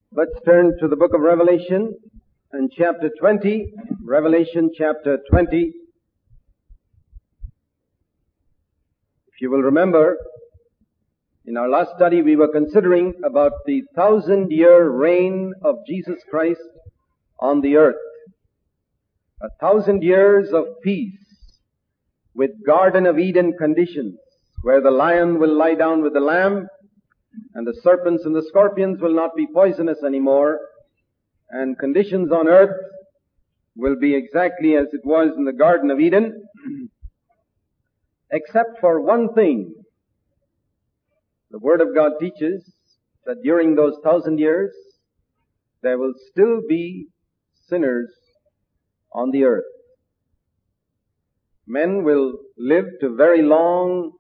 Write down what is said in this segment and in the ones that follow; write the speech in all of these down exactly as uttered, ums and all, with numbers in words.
Let's turn to the book of Revelation and chapter twenty. Revelation chapter twenty. If you will remember, in our last study we were considering about the thousand year reign of Jesus Christ on the earth. A thousand years of peace with Garden of Eden conditions, where the lion will lie down with the lamb, and the serpents and the scorpions will not be poisonous anymore, and conditions on earth will be exactly as it was in the Garden of Eden, except for one thing. The Word of God teaches that during those thousand years, there will still be sinners on the earth. Men will live to very long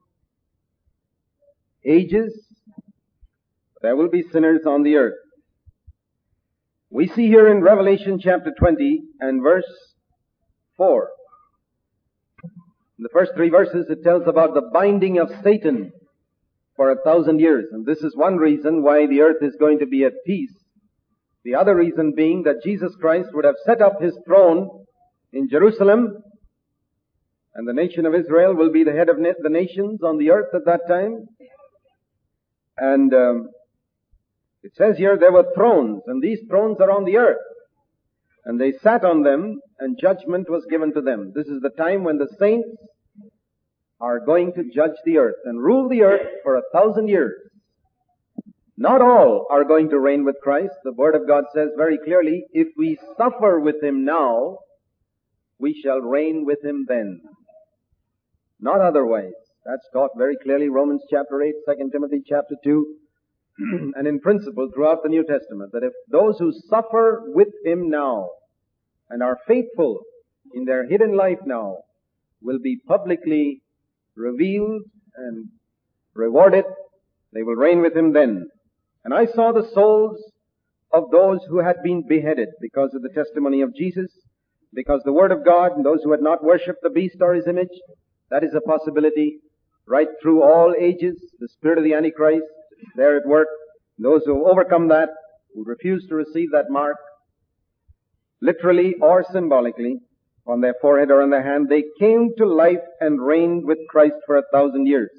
ages. There will be sinners on the earth. We see here in Revelation chapter twenty and verse four. In the first three verses it tells about the binding of Satan for a thousand years. And this is one reason why the earth is going to be at peace. The other reason being that Jesus Christ would have set up His throne in Jerusalem, and the nation of Israel will be the head of the nations on the earth at that time. And um, it says here there were thrones, and these thrones are on the earth. And they sat on them, and judgment was given to them. This is the time when the saints are going to judge the earth and rule the earth for a thousand years. Not all are going to reign with Christ. The Word of God says very clearly, if we suffer with Him now, we shall reign with Him then. Not otherwise. That's taught very clearly, Romans chapter eight, Second Timothy chapter two, and in principle throughout the New Testament, that if those who suffer with Him now and are faithful in their hidden life now will be publicly revealed and rewarded, they will reign with Him then. And I saw the souls of those who had been beheaded because of the testimony of Jesus, because the Word of God, and those who had not worshipped the beast or his image. That is a possibility. Right through all ages, the spirit of the Antichrist is there at work. Those who overcome that, who refuse to receive that mark, literally or symbolically, on their forehead or on their hand, they came to life and reigned with Christ for a thousand years.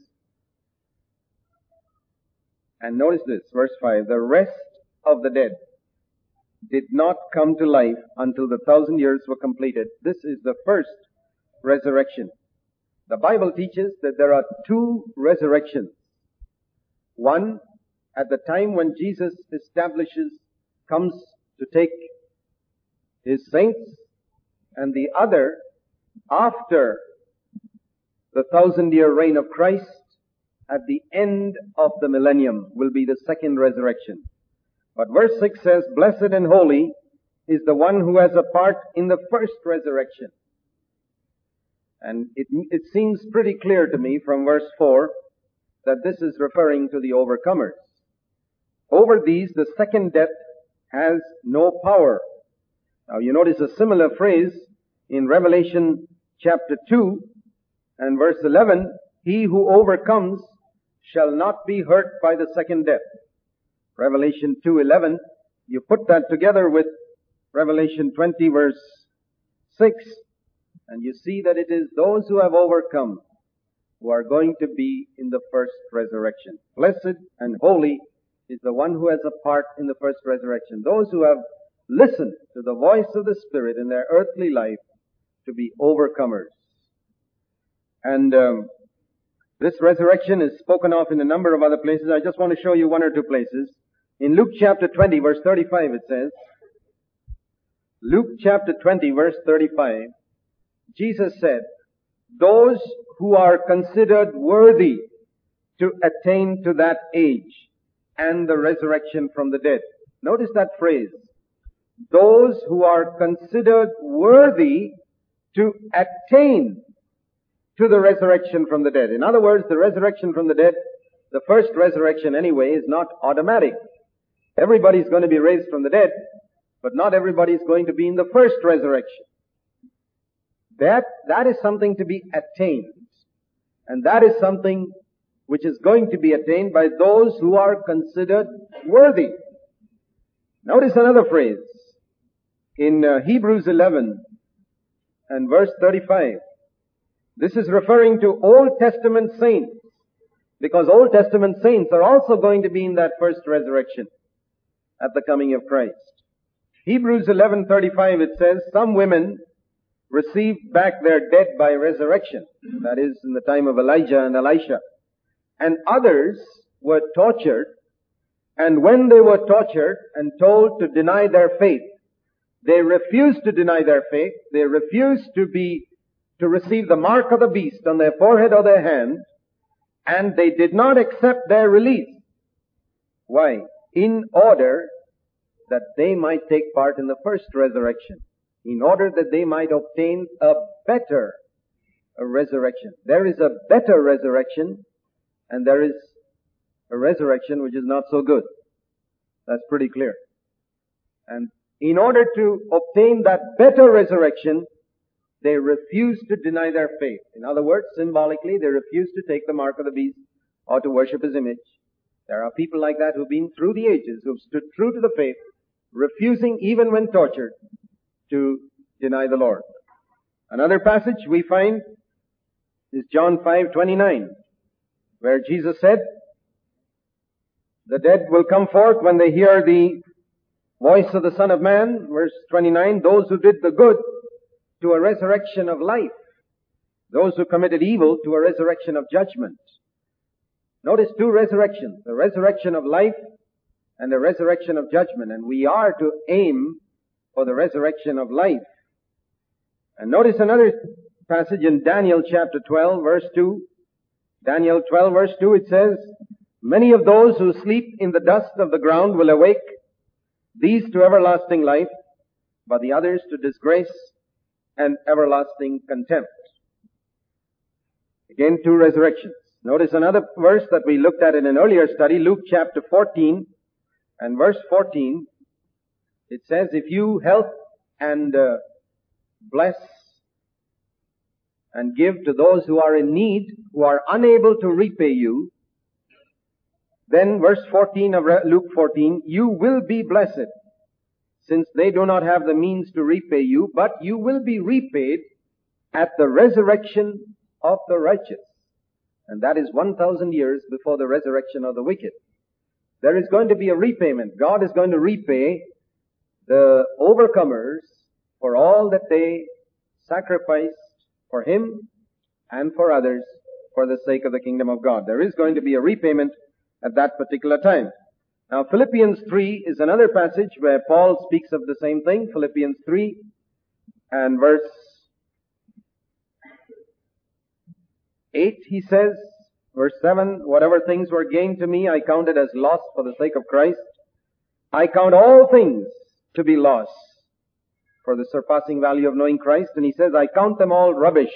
And notice this, verse five, the rest of the dead did not come to life until the thousand years were completed. This is the first resurrection. The Bible teaches that there are two resurrections. One, at the time when Jesus establishes, comes to take His saints, and the other, after the thousand year reign of Christ, at the end of the millennium, will be the second resurrection. But verse six says, blessed and holy is the one who has a part in the first resurrection. And it, it seems pretty clear to me from verse four that this is referring to the overcomers. Over these, the second death has no power. Now you notice a similar phrase in Revelation chapter two and verse eleven, he who overcomes shall not be hurt by the second death. Revelation two eleven, you put that together with Revelation twenty verse six, and you see that it is those who have overcome who are going to be in the first resurrection. Blessed and holy is the one who has a part in the first resurrection. Those who have listened to the voice of the Spirit in their earthly life to be overcomers. And um, this resurrection is spoken of in a number of other places. I just want to show you one or two places. In Luke chapter twenty verse thirty-five it says, Luke chapter twenty verse thirty-five, Jesus said, those who are considered worthy to attain to that age and the resurrection from the dead. Notice that phrase. Those who are considered worthy to attain to the resurrection from the dead. In other words, the resurrection from the dead, the first resurrection anyway, is not automatic. Everybody's going to be raised from the dead, but not everybody's going to be in the first resurrection. That, that is something to be attained. And that is something which is going to be attained by those who are considered worthy. Notice another phrase in uh, Hebrews eleven and verse thirty-five. This is referring to Old Testament saints, because Old Testament saints are also going to be in that first resurrection at the coming of Christ. Hebrews eleven thirty-five, it says, some women received back their dead by resurrection. That is, in the time of Elijah and Elisha. And others were tortured, and when they were tortured and told to deny their faith, they refused to deny their faith. They refused to be, to receive the mark of the beast on their forehead or their hand, and they did not accept their release. Why? In order that they might take part in the first resurrection. In order that they might obtain a better resurrection. There is a better resurrection, and there is a resurrection which is not so good. That's pretty clear. And in order to obtain that better resurrection, they refuse to deny their faith. In other words, symbolically, they refuse to take the mark of the beast or to worship his image. There are people like that who've been through the ages, who've stood true to the faith, refusing even when tortured to deny the Lord. Another passage we find is John five twenty-nine, where Jesus said, the dead will come forth when they hear the voice of the Son of Man. Verse twenty-nine, those who did the good to a resurrection of life. Those who committed evil to a resurrection of judgment. Notice two resurrections, the resurrection of life and the resurrection of judgment. And we are to aim for the resurrection of life. And notice another passage in Daniel chapter twelve, verse two. Daniel twelve, verse two, it says, many of those who sleep in the dust of the ground will awake, these to everlasting life, but the others to disgrace and everlasting contempt. Again, two resurrections. Notice another verse that we looked at in an earlier study, Luke chapter fourteen and verse fourteen. It says, if you help and uh, bless and give to those who are in need, who are unable to repay you, then verse fourteen of Luke fourteen, you will be blessed, since they do not have the means to repay you, but you will be repaid at the resurrection of the righteous. And that is one thousand years before the resurrection of the wicked. There is going to be a repayment. God is going to repay the overcomers for all that they sacrificed for Him and for others for the sake of the kingdom of God. There is going to be a repayment at that particular time. Now, Philippians three is another passage where Paul speaks of the same thing. Philippians three and verse eight, he says, verse seven, whatever things were gained to me, I counted as loss for the sake of Christ. I count all things to be loss for the surpassing value of knowing Christ. And he says, I count them all rubbish.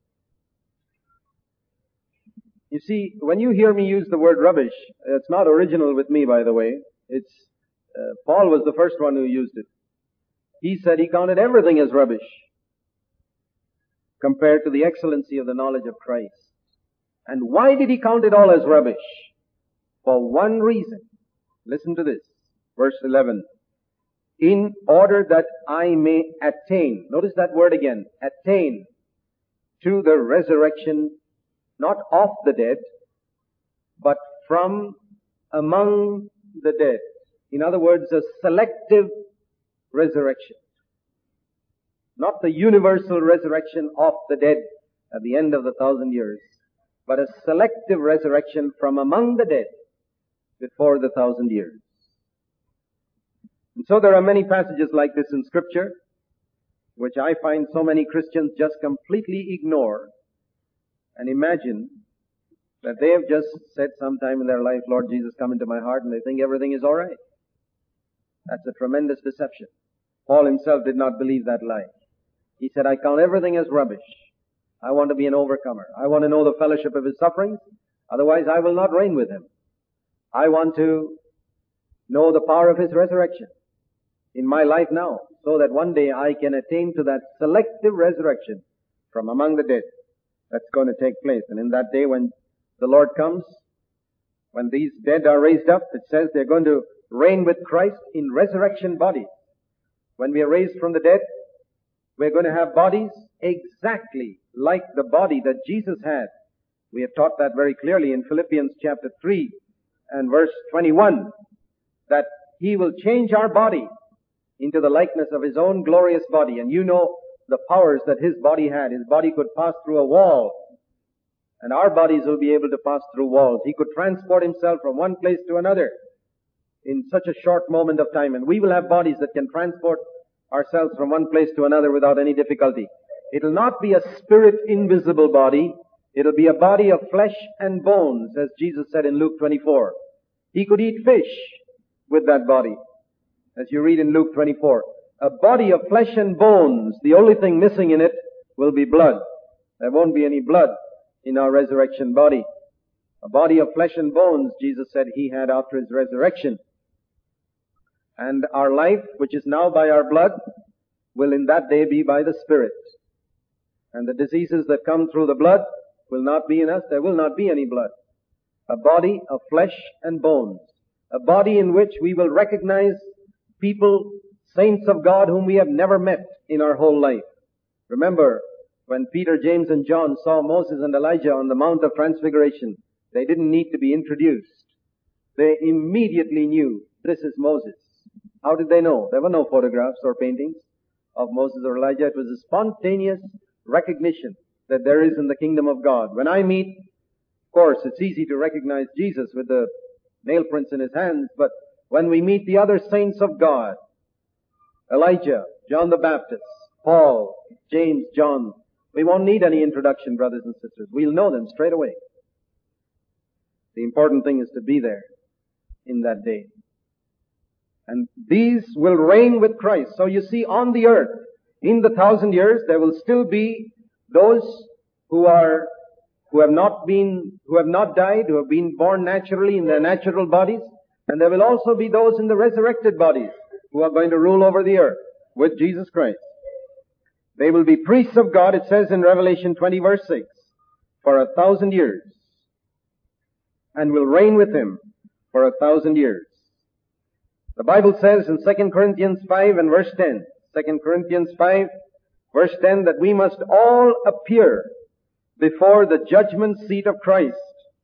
You see, when you hear me use the word rubbish, it's not original with me, by the way. It's, uh, Paul was the first one who used it. He said he counted everything as rubbish compared to the excellency of the knowledge of Christ. And why did he count it all as rubbish? For one reason. Listen to this. Verse eleven. In order that I may attain, notice that word again, attain to the resurrection, not of the dead, but from among the dead. In other words, a selective resurrection. Not the universal resurrection of the dead at the end of the thousand years, but a selective resurrection from among the dead before the thousand years. And so there are many passages like this in Scripture, which I find so many Christians just completely ignore and imagine that they have just said sometime in their life, Lord Jesus, come into my heart, and they think everything is all right. That's a tremendous deception. Paul himself did not believe that lie. He said, I count everything as rubbish. I want to be an overcomer. I want to know the fellowship of His sufferings. Otherwise, I will not reign with Him. I want to know the power of His resurrection in my life now, so that one day I can attain to that selective resurrection from among the dead that's going to take place. And in that day when the Lord comes, when these dead are raised up, it says they're going to reign with Christ in resurrection bodies. When we are raised from the dead, we're going to have bodies exactly like the body that Jesus had. We have taught that very clearly in Philippians chapter three and verse twenty-one, that He will change our body into the likeness of His own glorious body. And you know the powers that His body had. His body could pass through a wall, and our bodies will be able to pass through walls. He could transport Himself from one place to another in such a short moment of time. And we will have bodies that can transport ourselves from one place to another without any difficulty. It'll not be a spirit invisible body. It'll be a body of flesh and bones, as Jesus said in Luke twenty-four. He could eat fish with that body, as you read in Luke twenty-four. A body of flesh and bones. The only thing missing in it will be blood. There won't be any blood in our resurrection body. A body of flesh and bones, Jesus said He had after His resurrection. And our life, which is now by our blood, will in that day be by the Spirit. And the diseases that come through the blood will not be in us. There will not be any blood. A body of flesh and bones. A body in which we will recognize people, saints of God, whom we have never met in our whole life. Remember, when Peter, James, and John saw Moses and Elijah on the Mount of Transfiguration, they didn't need to be introduced. They immediately knew, this is Moses. How did they know? There were no photographs or paintings of Moses or Elijah. It was a spontaneous recognition that there is in the kingdom of God. When I meet, of course, it's easy to recognize Jesus with the nail prints in His hands, but when we meet the other saints of God, Elijah, John the Baptist, Paul, James, John, we won't need any introduction, brothers and sisters. We'll know them straight away. The important thing is to be there in that day. And these will reign with Christ. So you see, on the earth, in the thousand years, there will still be those who are, who have not been, who have not died, who have been born naturally in their natural bodies. And there will also be those in the resurrected bodies who are going to rule over the earth with Jesus Christ. They will be priests of God, it says in Revelation twenty verse six, for a thousand years, and will reign with Him for a thousand years. The Bible says in Second Corinthians five and verse ten, Second Corinthians five verse ten, that we must all appear before the judgment seat of Christ,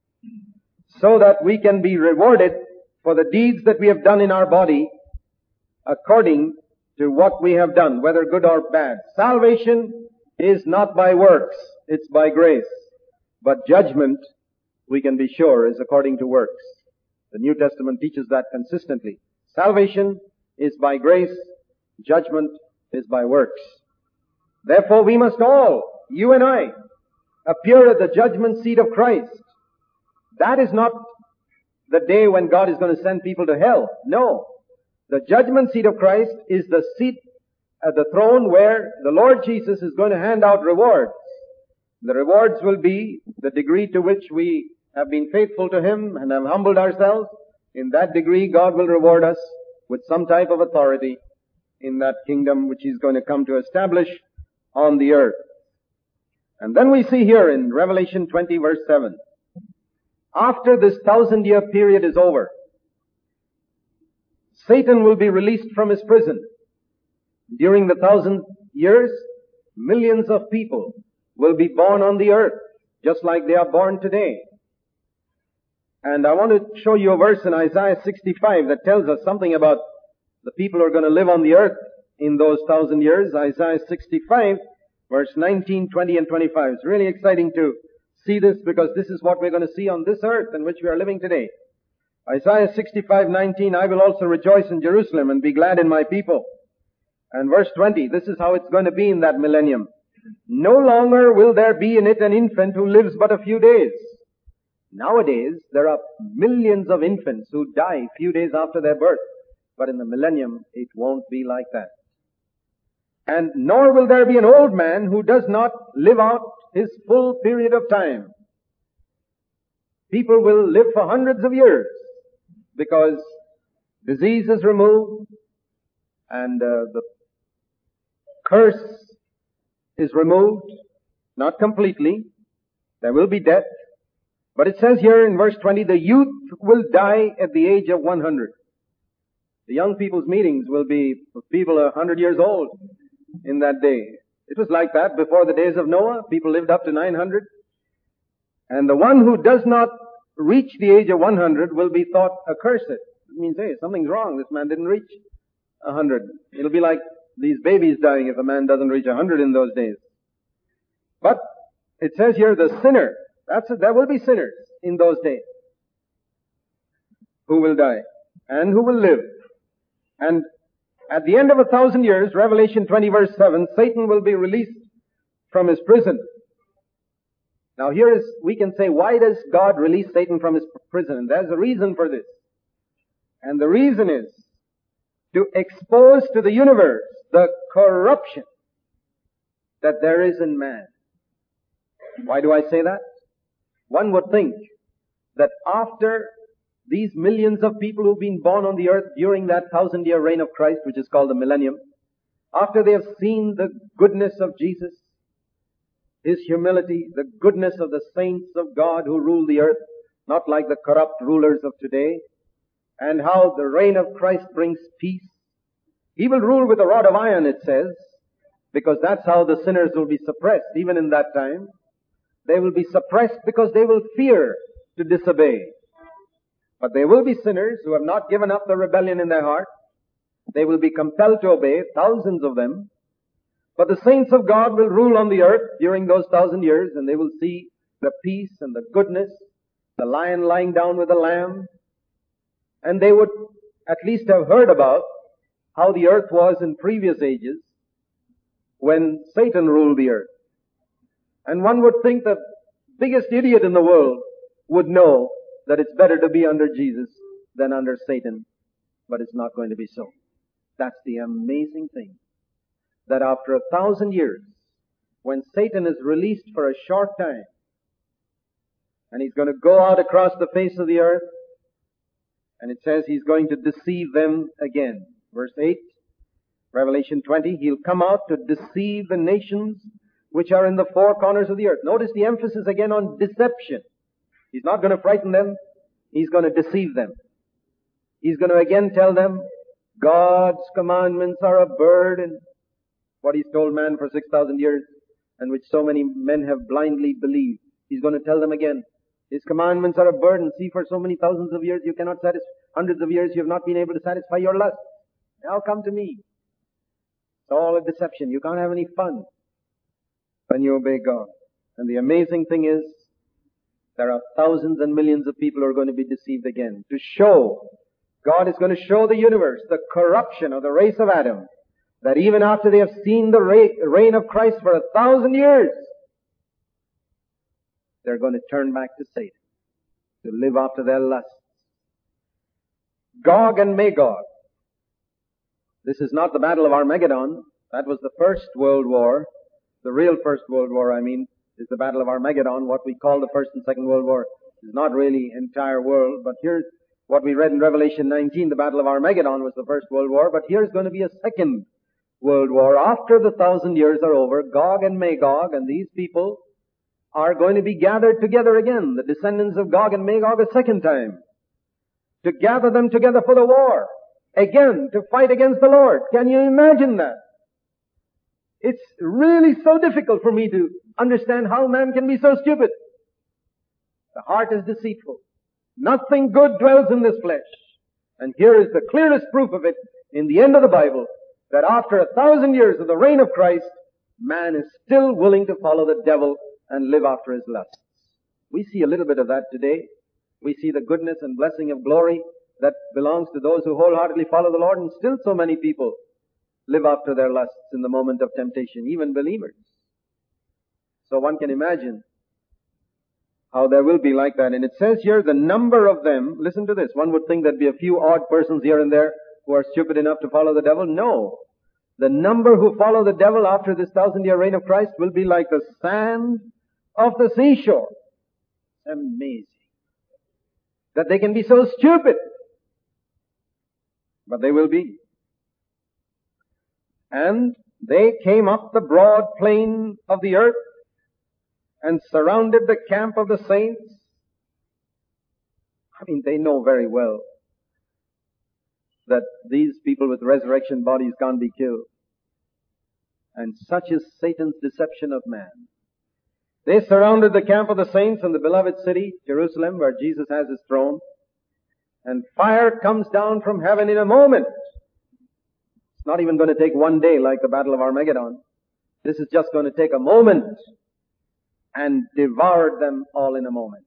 so that we can be rewarded for the deeds that we have done in our body according to what we have done, whether good or bad. Salvation is not by works, it's by grace. But judgment, we can be sure, is according to works. The New Testament teaches that consistently. Salvation is by grace, judgment is by works. Therefore we must all, you and I, appear at the judgment seat of Christ. That is not the day when God is going to send people to hell. No. The judgment seat of Christ is the seat at the throne where the Lord Jesus is going to hand out rewards. The rewards will be the degree to which we have been faithful to Him and have humbled ourselves. In that degree, God will reward us with some type of authority in that kingdom which He's going to come to establish on the earth. And then we see here in Revelation twenty verse seven, after this thousand year period is over, Satan will be released from his prison. During the thousand years, millions of people will be born on the earth, just like they are born today. And I want to show you a verse in Isaiah sixty-five that tells us something about the people who are going to live on the earth in those thousand years. Isaiah sixty-five, verse nineteen, twenty, and twenty-five. It's really exciting to see this, because this is what we're going to see on this earth in which we are living today. Isaiah sixty-five, nineteen, I will also rejoice in Jerusalem and be glad in my people. And verse twenty, this is how it's going to be in that millennium. No longer will there be in it an infant who lives but a few days. Nowadays, there are millions of infants who die few days after their birth. But in the millennium, it won't be like that. And nor will there be an old man who does not live out his full period of time. People will live for hundreds of years because disease is removed and uh, the curse is removed. Not completely. There will be death. But it says here in verse twenty, the youth will die at the age of one hundred. The young people's meetings will be for people a hundred years old in that day. It was like that before the days of Noah. People lived up to nine hundred. And the one who does not reach the age of one hundred will be thought accursed. It means, hey, something's wrong. This man didn't reach a hundred. It'll be like these babies dying if a man doesn't reach a hundred in those days. But it says here, the sinner, that's it, there will be sinners in those days who will die and who will live. And at the end of a thousand years, Revelation twenty verse seven, Satan will be released from his prison. Now here is, we can say, why does God release Satan from his prison? And there's a reason for this. And the reason is to expose to the universe the corruption that there is in man. Why do I say that? One would think that after these millions of people who've been born on the earth during that thousand year reign of Christ, which is called the millennium, after they have seen the goodness of Jesus, His humility, the goodness of the saints of God who rule the earth, not like the corrupt rulers of today, and how the reign of Christ brings peace. He will rule with a rod of iron, it says, because that's how the sinners will be suppressed, even in that time. They will be suppressed because they will fear to disobey. But there will be sinners who have not given up the rebellion in their heart. They will be compelled to obey, thousands of them. But the saints of God will rule on the earth during those thousand years, and they will see the peace and the goodness, the lion lying down with the lamb. And they would at least have heard about how the earth was in previous ages when Satan ruled the earth. And one would think the biggest idiot in the world would know that it's better to be under Jesus than under Satan. But it's not going to be so. That's the amazing thing. That after a thousand years, when Satan is released for a short time, and he's going to go out across the face of the earth, and it says he's going to deceive them again. Verse eight, Revelation twenty, he'll come out to deceive the nations which are in the four corners of the earth. Notice the emphasis again on deception. He's not going to frighten them. He's going to deceive them. He's going to again tell them God's commandments are a burden. What He's told man for six thousand years, and which so many men have blindly believed. He's going to tell them again, His commandments are a burden. See, for so many thousands of years you cannot satisfy, hundreds of years you have not been able to satisfy your lust. Now come to me. It's all a deception. You can't have any fun when you obey God. And the amazing thing is, there are thousands and millions of people who are going to be deceived again. To show, God is going to show the universe the corruption of the race of Adam. That even after they have seen the reign of Christ for a thousand years, they're going to turn back to Satan, to live after their lusts. Gog and Magog. This is not the Battle of Armageddon. That was the First World War. The real First World War, I mean, is the Battle of Armageddon. What we call the First and Second World War is not really entire world. But here's what we read in Revelation nineteen. The Battle of Armageddon was the First World War. But here's going to be a Second World War. After the thousand years are over, Gog and Magog and these people are going to be gathered together again. The descendants of Gog and Magog a second time. To gather them together for the war. Again, to fight against the Lord. Can you imagine that? It's really so difficult for me to understand how man can be so stupid. The heart is deceitful. Nothing good dwells in this flesh. And here is the clearest proof of it in the end of the Bible, that after a thousand years of the reign of Christ, man is still willing to follow the devil and live after his lusts. We see a little bit of that today. We see the goodness and blessing of glory that belongs to those who wholeheartedly follow the Lord, and still so many people live after their lusts in the moment of temptation, even believers. So one can imagine how there will be like that. And it says here, the number of them, listen to this, one would think there'd be a few odd persons here and there who are stupid enough to follow the devil. No. The number who follow the devil after this thousand year reign of Christ will be like the sand of the seashore. Amazing. That they can be so stupid. But they will be. And they came up the broad plain of the earth and surrounded the camp of the saints. I mean, they know very well that these people with resurrection bodies can't be killed. And such is Satan's deception of man. They surrounded the camp of the saints in the beloved city, Jerusalem, where Jesus has his throne. And fire comes down from heaven in a moment. It's not even going to take one day like the Battle of Armageddon. This is just going to take a moment and devour them all in a moment.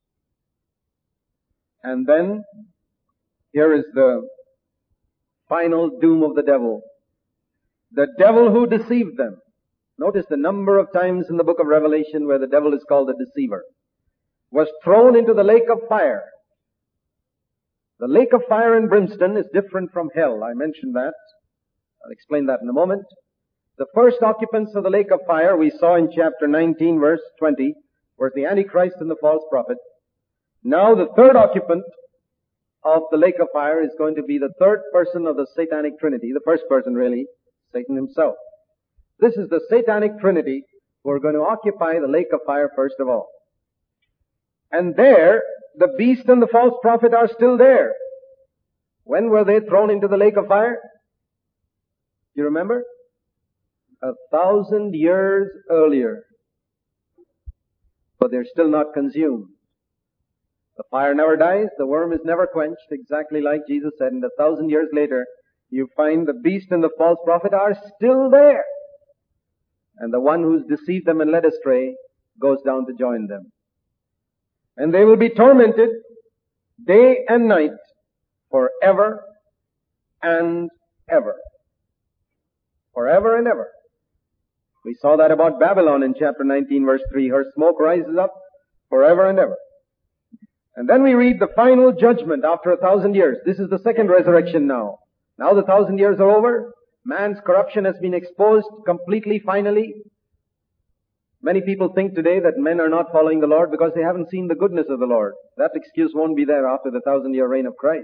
And then, here is the final doom of the devil. The devil who deceived them. Notice the number of times in the book of Revelation where the devil is called the deceiver. Was thrown into the lake of fire. The lake of fire and brimstone is different from hell. I mentioned that. I'll explain that in a moment. The first occupants of the lake of fire we saw in chapter nineteen verse twenty was the Antichrist and the false prophet. Now the third occupant of the lake of fire is going to be the third person of the satanic trinity. The first person really, Satan himself. This is the satanic trinity who are going to occupy the lake of fire first of all. And there, the beast and the false prophet are still there. When were they thrown into the lake of fire? Do you remember? A thousand years earlier. But they're still not consumed. The fire never dies, the worm is never quenched, exactly like Jesus said. And a thousand years later, you find the beast and the false prophet are still there. And the one who's deceived them and led astray goes down to join them. And they will be tormented day and night forever and ever. Forever and ever. We saw that about Babylon in chapter nineteen verse three. Her smoke rises up forever and ever. And then we read the final judgment after a thousand years. This is the second resurrection now. Now the thousand years are over. Man's corruption has been exposed completely, finally. Many people think today that men are not following the Lord because they haven't seen the goodness of the Lord. That excuse won't be there after the thousand year reign of Christ.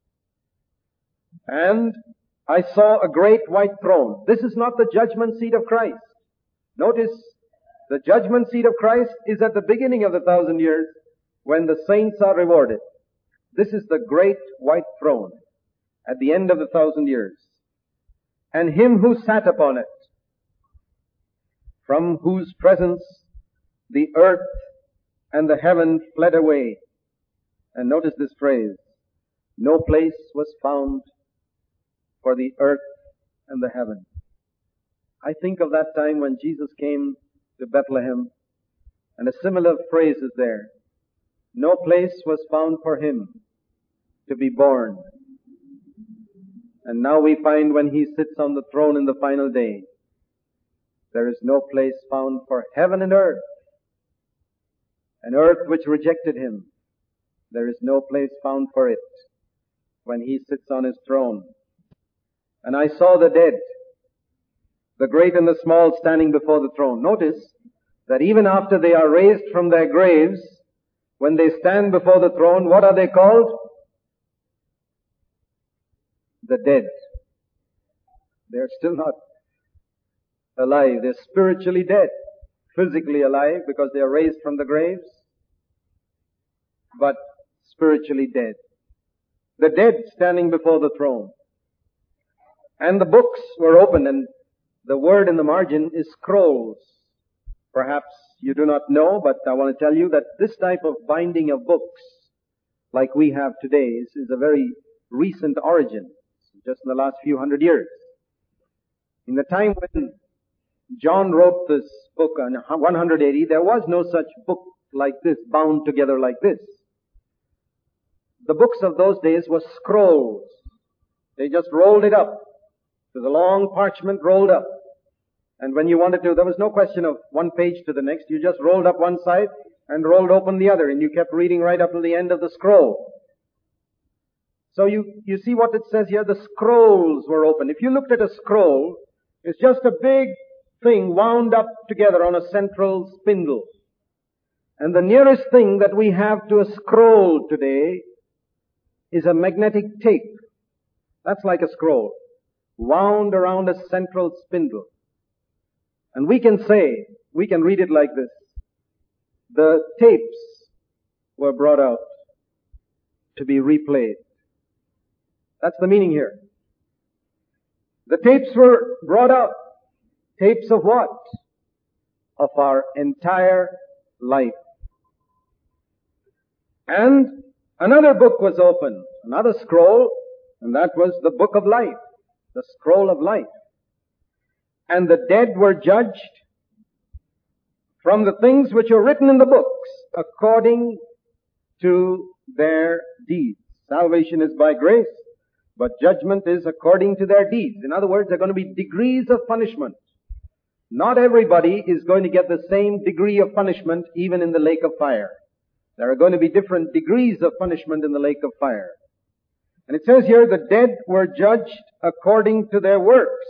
And I saw a great white throne. This is not the judgment seat of Christ. Notice, the judgment seat of Christ is at the beginning of the thousand years when the saints are rewarded. This is the great white throne at the end of the thousand years. And him who sat upon it, from whose presence the earth and the heaven fled away. And notice this phrase, no place was found for the earth and the heaven. I think of that time when Jesus came to Bethlehem, and a similar phrase is there. No place was found for him to be born. And now we find when he sits on the throne in the final day, there is no place found for heaven and earth. An earth which rejected him, there is no place found for it when he sits on his throne. And I saw the dead, the great and the small, standing before the throne. Notice that even after they are raised from their graves, when they stand before the throne, what are they called? The dead. They're still not alive. They're spiritually dead. Physically alive because they are raised from the graves, but spiritually dead. The dead standing before the throne. And the books were opened, and the word in the margin is scrolls. Perhaps you do not know, but I want to tell you that this type of binding of books, like we have today, is, is a very recent origin, just in the last few hundred years. In the time when John wrote this book on one hundred eighty, there was no such book like this, bound together like this. The books of those days were scrolls. They just rolled it up. It was a long parchment rolled up. And when you wanted to, there was no question of one page to the next. You just rolled up one side and rolled open the other, and you kept reading right up to the end of the scroll. So you, you see what it says here? The scrolls were open. If you looked at a scroll, it's just a big thing wound up together on a central spindle. And the nearest thing that we have to a scroll today is a magnetic tape. That's like a scroll, wound around a central spindle. And we can say, we can read it like this. The tapes were brought out to be replayed. That's the meaning here. The tapes were brought out. Tapes of what? Of our entire life. And another book was opened, another scroll, and that was the book of life, the scroll of life. And the dead were judged from the things which are written in the books according to their deeds. Salvation is by grace, but judgment is according to their deeds. In other words, there are going to be degrees of punishment. Not everybody is going to get the same degree of punishment even in the lake of fire. There are going to be different degrees of punishment in the lake of fire. And it says here, the dead were judged according to their works.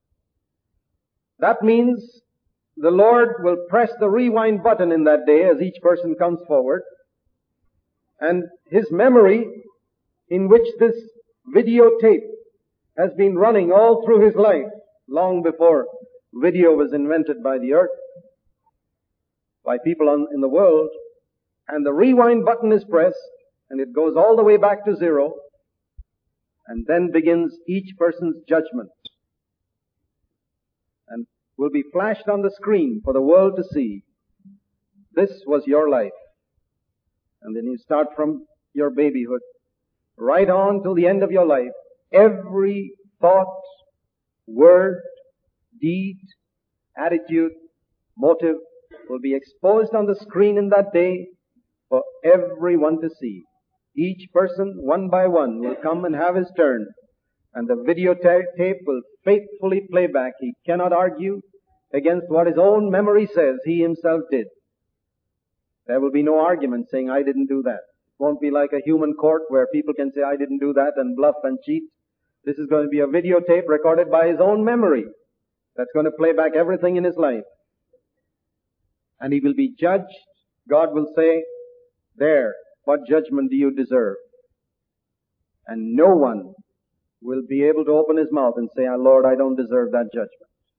That means the Lord will press the rewind button in that day as each person comes forward. And his memory, in which this videotape has been running all through his life, long before video was invented by the earth, by people on, in the world, and the rewind button is pressed, and it goes all the way back to zero, and then begins each person's judgment. And will be flashed on the screen for the world to see. This was your life. And then you start from your babyhood, right on till the end of your life. Every thought, word, deed, attitude, motive will be exposed on the screen in that day for everyone to see. Each person, one by one, will come and have his turn, and the videotape will faithfully play back. He cannot argue against what his own memory says he himself did. There will be no argument saying, I didn't do that. It won't be like a human court where people can say, I didn't do that, and bluff and cheat. This is going to be a videotape recorded by his own memory that's going to play back everything in his life. And he will be judged. God will say, there, what judgment do you deserve? And no one will be able to open his mouth and say, oh, Lord, I don't deserve that judgment.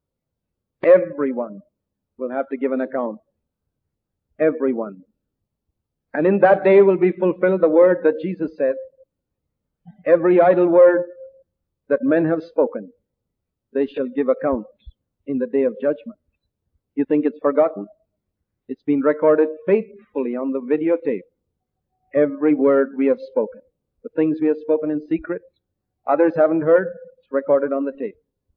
Everyone will have to give an account. Everyone. And in that day will be fulfilled the word that Jesus said, every idle word that men have spoken, they shall give account in the day of judgment. You think it's forgotten? It's been recorded faithfully on the videotape. Every word we have spoken. The things we have spoken in secret, others haven't heard, it's recorded on the tape.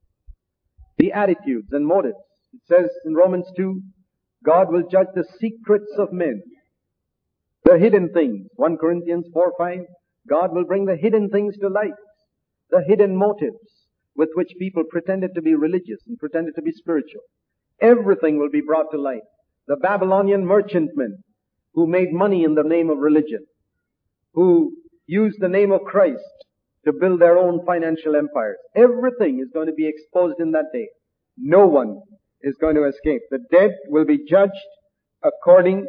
The attitudes and motives. It says in Romans two, God will judge the secrets of men. The hidden things. First Corinthians four five, God will bring the hidden things to light. The hidden motives with which people pretended to be religious and pretended to be spiritual. Everything will be brought to light. The Babylonian merchantmen who made money in the name of religion, who used the name of Christ to build their own financial empires. Everything is going to be exposed in that day. No one is going to escape. The dead will be judged according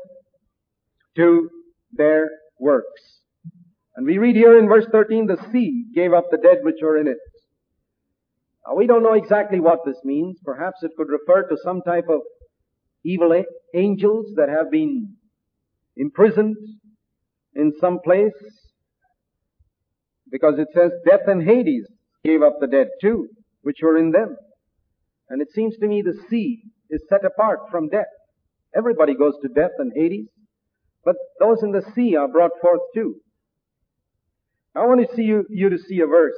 to their works. And we read here in verse thirteen, the sea gave up the dead which were in it. Now, we don't know exactly what this means. Perhaps it could refer to some type of evil a- angels that have been imprisoned in some place. Because it says death and Hades gave up the dead too, which were in them. And it seems to me the sea is set apart from death. Everybody goes to death and Hades, but those in the sea are brought forth too. I want to see you, you to see a verse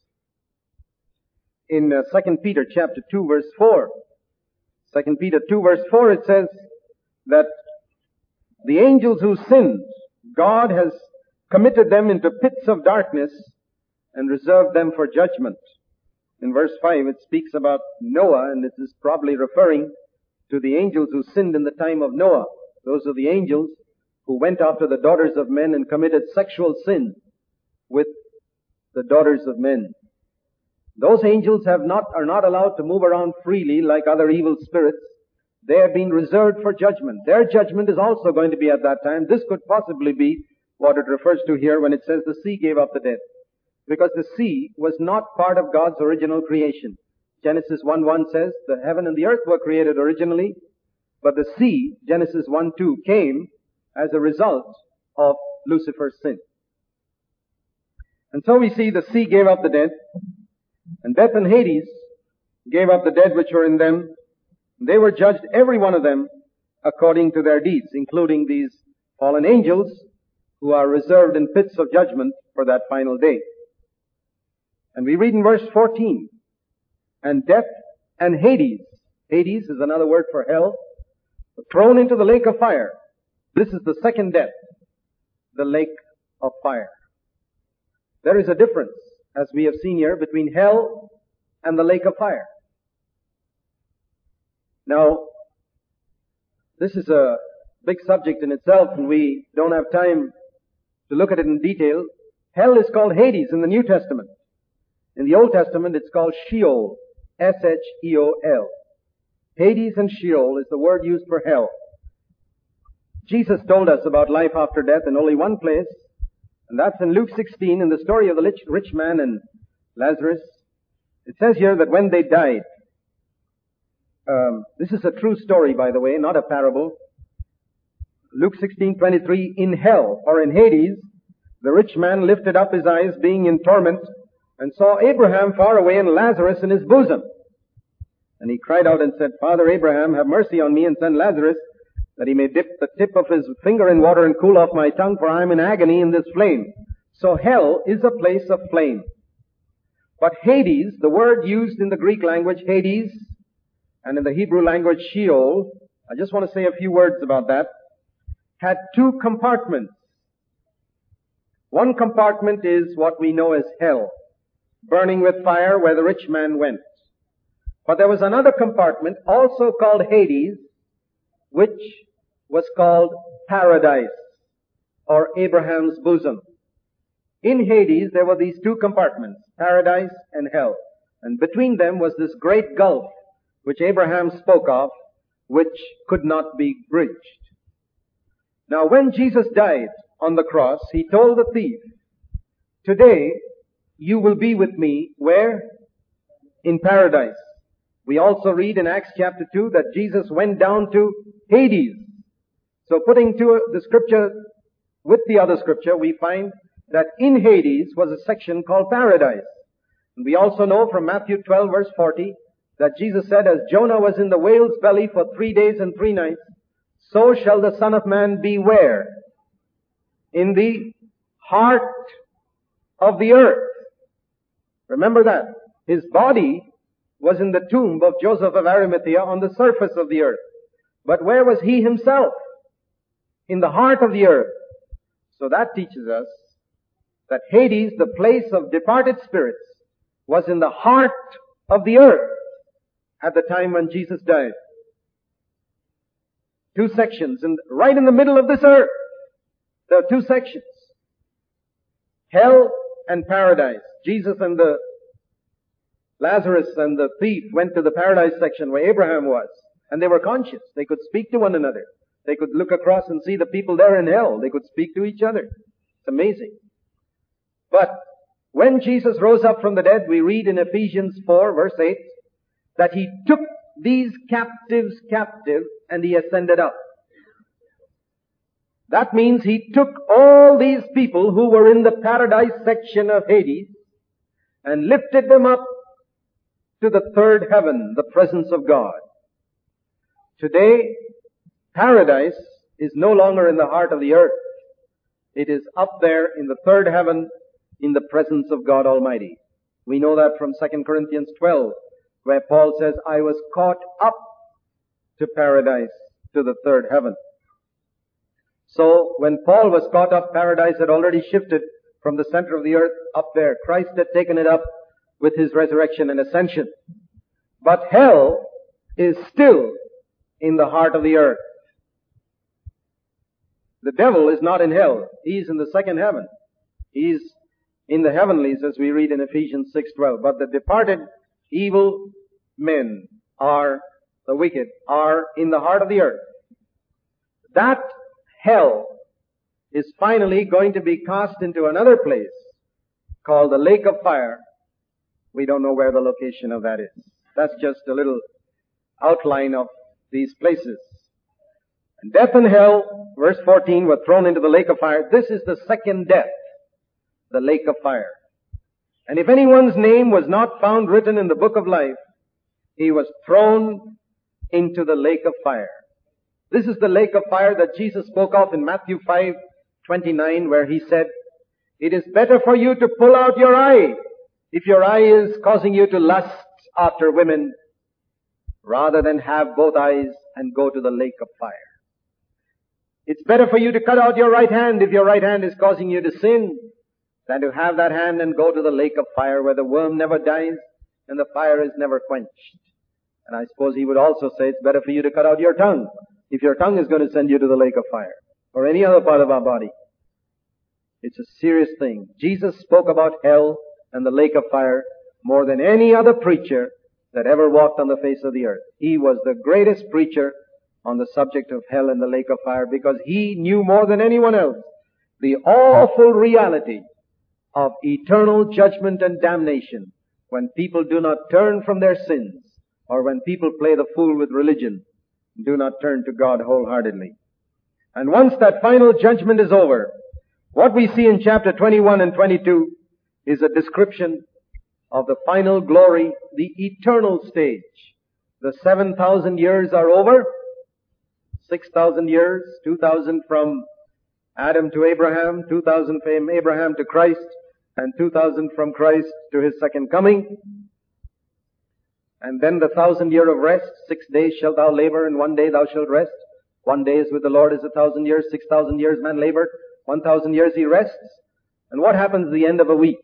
in uh, Second Peter chapter two verse four. Second Peter two verse four, it says that the angels who sinned, God has committed them into pits of darkness and reserved them for judgment. In verse five, it speaks about Noah, and this is probably referring to the angels who sinned in the time of Noah. Those are the angels who went after the daughters of men and committed sexual sin with the daughters of men. Those angels have not, are not allowed to move around freely like other evil spirits. They have been reserved for judgment. Their judgment is also going to be at that time. This could possibly be what it refers to here when it says the sea gave up the dead. Because the sea was not part of God's original creation. Genesis one one says the heaven and the earth were created originally, but the sea, Genesis one two, came as a result of Lucifer's sin. And so we see the sea gave up the dead, and death and Hades gave up the dead which were in them. They were judged, every one of them, according to their deeds, including these fallen angels who are reserved in pits of judgment for that final day. And we read in verse fourteen, and death and Hades, Hades is another word for hell, were thrown into the lake of fire. This is the second death, the lake of fire. There is a difference, as we have seen here, between hell and the lake of fire. Now, this is a big subject in itself, and we don't have time to look at it in detail. Hell is called Hades in the New Testament. In the Old Testament, it's called Sheol, S H E O L. Hades and Sheol is the word used for hell. Jesus told us about life after death in only one place, and that's in Luke sixteen, in the story of the rich, rich man and Lazarus. It says here that when they died, um, this is a true story, by the way, not a parable. Luke sixteen twenty-three, in hell, or in Hades, the rich man lifted up his eyes, being in torment, and saw Abraham far away and Lazarus in his bosom. And he cried out and said, Father Abraham, have mercy on me and send Lazarus, that he may dip the tip of his finger in water and cool off my tongue, for I am in agony in this flame. So hell is a place of flame. But Hades, the word used in the Greek language, Hades, and in the Hebrew language, Sheol, I just want to say a few words about that, had two compartments. One compartment is what we know as hell, burning with fire, where the rich man went. But there was another compartment, also called Hades, which was called paradise, or Abraham's bosom. In Hades, there were these two compartments, paradise and hell. And between them was this great gulf, which Abraham spoke of, which could not be bridged. Now, when Jesus died on the cross, he told the thief, today you will be with me, where? In paradise. We also read in Acts chapter two that Jesus went down to Hades. So putting to the scripture with the other scripture, we find that in Hades was a section called paradise. And we also know from Matthew twelve verse forty that Jesus said, as Jonah was in the whale's belly for three days and three nights, so shall the Son of Man be where? In the heart of the earth. Remember that. His body was in the tomb of Joseph of Arimathea on the surface of the earth. But where was he himself? In the heart of the earth. So that teaches us that Hades, the place of departed spirits, was in the heart of the earth at the time when Jesus died. Two sections, and right in the middle of this earth, there are two sections. Hell and paradise. Jesus and the Lazarus and the thief went to the paradise section where Abraham was, and they were conscious. They could speak to one another. They could look across and see the people there in hell. They could speak to each other. It's amazing. But when Jesus rose up from the dead, we read in Ephesians four verse eight that he took these captives captive and he ascended up. That means he took all these people who were in the paradise section of Hades and lifted them up to the third heaven, the presence of God. Today, paradise is no longer in the heart of the earth. It is up there in the third heaven in the presence of God Almighty. We know that from Second Corinthians twelve, where Paul says, I was caught up to paradise, to the third heaven. So, when Paul was caught up, paradise had already shifted from the center of the earth up there. Christ had taken it up with his resurrection and ascension. But hell is still in the heart of the earth. The devil is not in hell. He's in the second heaven. He's in the heavenlies, as we read in Ephesians six twelve. But the departed evil men are, the wicked, are in the heart of the earth. That hell is finally going to be cast into another place called the lake of fire. We don't know where the location of that is. That's just a little outline of these places. And death and hell, verse fourteen, were thrown into the lake of fire. This is the second death, the lake of fire. And if anyone's name was not found written in the book of life, he was thrown into the lake of fire. This is the lake of fire that Jesus spoke of in Matthew five twenty-nine, where he said, "It is better for you to pull out your eye if your eye is causing you to lust after women, rather than have both eyes and go to the lake of fire. It's better for you to cut out your right hand if your right hand is causing you to sin, than to have that hand and go to the lake of fire where the worm never dies and the fire is never quenched." And I suppose he would also say it's better for you to cut out your tongue if your tongue is going to send you to the lake of fire or any other part of our body. It's a serious thing. Jesus spoke about hell and the lake of fire more than any other preacher that ever walked on the face of the earth. He was the greatest preacher on the subject of hell and the lake of fire because he knew more than anyone else the awful reality of eternal judgment and damnation when people do not turn from their sins, or when people play the fool with religion, do not turn to God wholeheartedly. And once that final judgment is over, what we see in chapter twenty-one and twenty-two is a description of the final glory, the eternal stage. The seven thousand years are over, six thousand years, two thousand from Adam to Abraham, two thousand from Abraham to Christ, and two thousand from Christ to His second coming. And then the thousand year of rest. Six days shalt thou labor, and one day thou shalt rest. One day is with the Lord is a thousand years. Six thousand years man labored. One thousand years he rests. And what happens at the end of a week?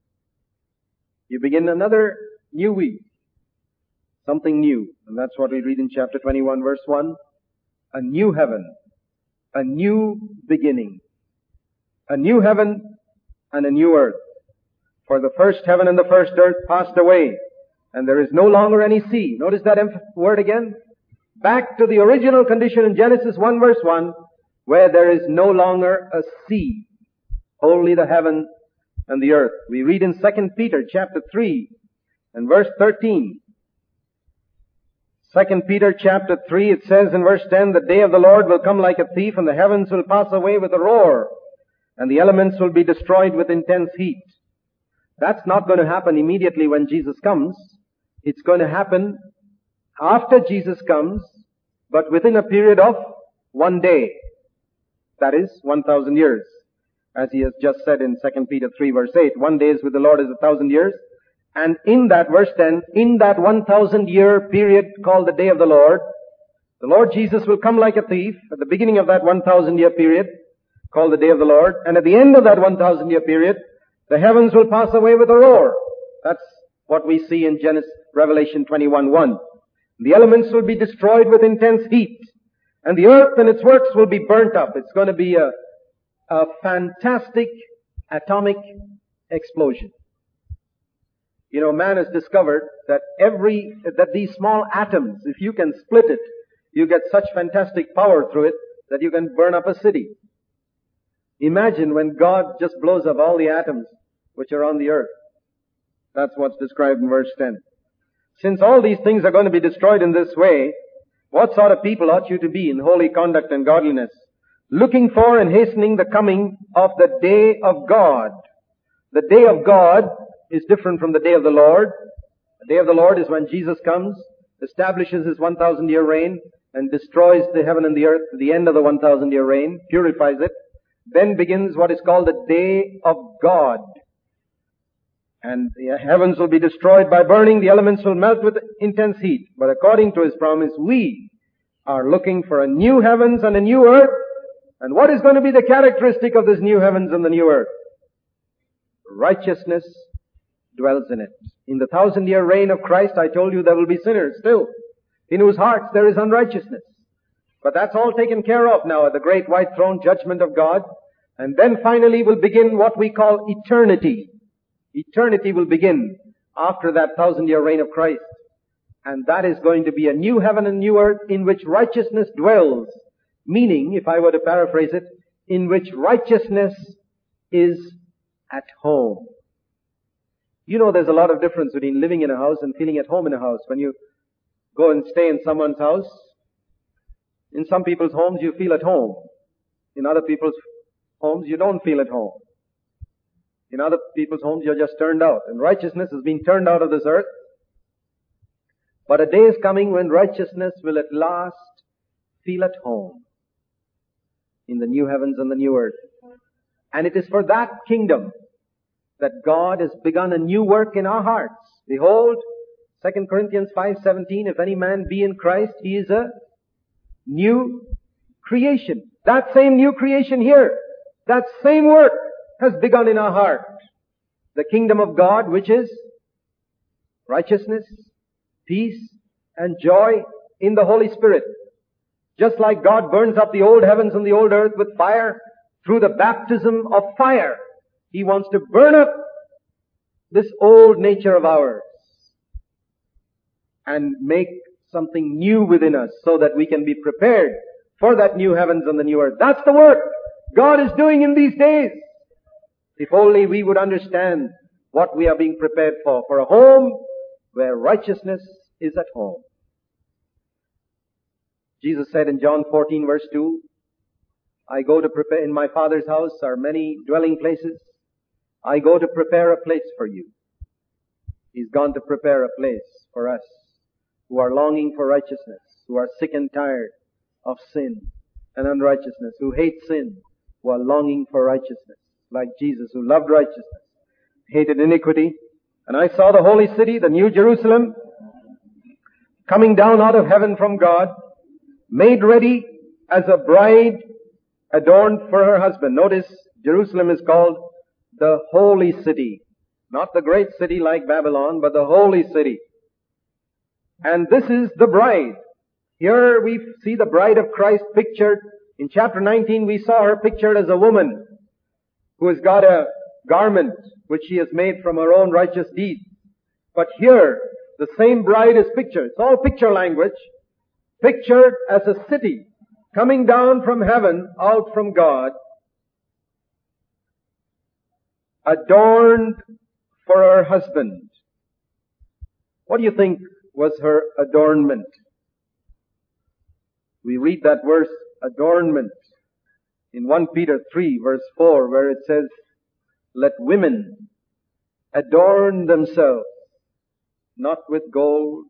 You begin another new week. Something new. And that's what we read in chapter twenty-one, verse one. A new heaven. A new beginning. A new heaven and a new earth. For the first heaven and the first earth passed away, and there is no longer any sea. Notice that word again. Back to the original condition in Genesis one verse one, where there is no longer a sea. Only the heaven and the earth. We read in Second Peter chapter three and verse thirteen. Second Peter chapter three, it says in verse ten, "The day of the Lord will come like a thief, and the heavens will pass away with a roar, and the elements will be destroyed with intense heat." That's not going to happen immediately when Jesus comes. It's going to happen after Jesus comes, but within a period of one day. That is, one thousand years. As he has just said in Second Peter three verse eight, one day is with the Lord is a thousand years. And in that verse ten, in that one thousand year period called the day of the Lord, the Lord Jesus will come like a thief at the beginning of that one thousand year period called the day of the Lord. And at the end of that one thousand year period, the heavens will pass away with a roar. That's what we see in Genesis, Revelation twenty-one one. The elements will be destroyed with intense heat, and the earth and its works will be burnt up. It's going to be a, a fantastic atomic explosion. You know, man has discovered that every, that these small atoms, if you can split it, you get such fantastic power through it that you can burn up a city. Imagine when God just blows up all the atoms which are on the earth. That's what's described in verse ten. Since all these things are going to be destroyed in this way, what sort of people ought you to be in holy conduct and godliness, looking for and hastening the coming of the day of God? The day of God is different from the day of the Lord. The day of the Lord is when Jesus comes, establishes His one thousand year reign, and destroys the heaven and the earth at the end of the one thousand year reign, purifies it. Then begins what is called the day of God. And the heavens will be destroyed by burning, the elements will melt with intense heat. But according to His promise, we are looking for a new heavens and a new earth. And what is going to be the characteristic of this new heavens and the new earth? Righteousness dwells in it. In the thousand year reign of Christ, I told you there will be sinners still, in whose hearts there is unrighteousness. But that's all taken care of now at the great white throne judgment of God. And then finally will begin what we call eternity. Eternity will begin after that thousand year reign of Christ. And that is going to be a new heaven and new earth in which righteousness dwells. Meaning, if I were to paraphrase it, in which righteousness is at home. You know, there's a lot of difference between living in a house and feeling at home in a house. When you go and stay in someone's house, in some people's homes you feel at home. In other people's homes you don't feel at home. In other people's homes, you're just turned out. And righteousness is being turned out of this earth. But a day is coming when righteousness will at last feel at home in the new heavens and the new earth. And it is for that kingdom that God has begun a new work in our hearts. Behold, Second Corinthians five seventeen, if any man be in Christ, he is a new creation. That same new creation here, that same work has begun in our heart. The kingdom of God, which is righteousness, peace, and joy in the Holy Spirit. Just like God burns up the old heavens and the old earth with fire through the baptism of fire, He wants to burn up this old nature of ours and make something new within us so that we can be prepared for that new heavens and the new earth. That's the work God is doing in these days. If only we would understand what we are being prepared for, for a home where righteousness is at home. Jesus said in John fourteen verse two, I go to prepare, in my Father's house are many dwelling places. I go to prepare a place for you. He's gone to prepare a place for us who are longing for righteousness, who are sick and tired of sin and unrighteousness, who hate sin, who are longing for righteousness, like Jesus, who loved righteousness, hated iniquity. And I saw the holy city, the New Jerusalem, coming down out of heaven from God, made ready as a bride adorned for her husband. Notice, Jerusalem is called the holy city. Not the great city like Babylon, but the holy city. And this is the bride. Here we see the bride of Christ pictured. In chapter nineteen we saw her pictured as a woman who has got a garment which she has made from her own righteous deeds. But here, the same bride is pictured. It's all picture language. Pictured as a city coming down from heaven, out from God, adorned for her husband. What do you think was her adornment? We read that verse, adornment, in First Peter three verse four, where it says, let women adorn themselves, not with gold